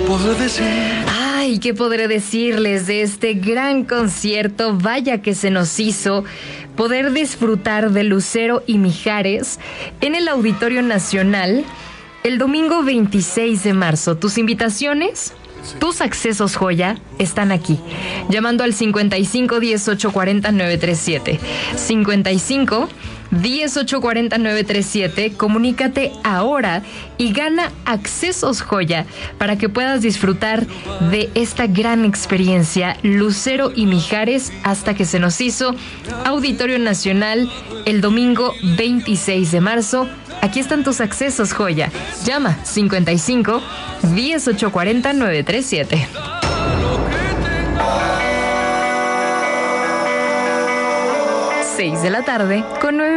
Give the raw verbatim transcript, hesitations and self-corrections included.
podré decir? Ay, ¿qué podré decirles de este gran concierto? Vaya que se nos hizo poder disfrutar de Lucero y Mijares en el Auditorio Nacional el domingo veintiséis de marzo. ¿Tus invitaciones? Tus accesos, joya, están aquí. Llamando al cincuenta y cinco, diez, ocho, cuarenta, nueve treinta y siete. cincuenta y cinco, diez, ocho, cuarenta, nueve treinta y siete. Comunícate ahora y gana accesos, joya, para que puedas disfrutar de esta gran experiencia. Lucero y Mijares, hasta que se nos hizo. Auditorio Nacional, el domingo veintiséis de marzo. Aquí están tus accesos, joya. Llama cincuenta y cinco, diez, ocho, cuarenta, nueve treinta y siete. seis de la tarde con nueve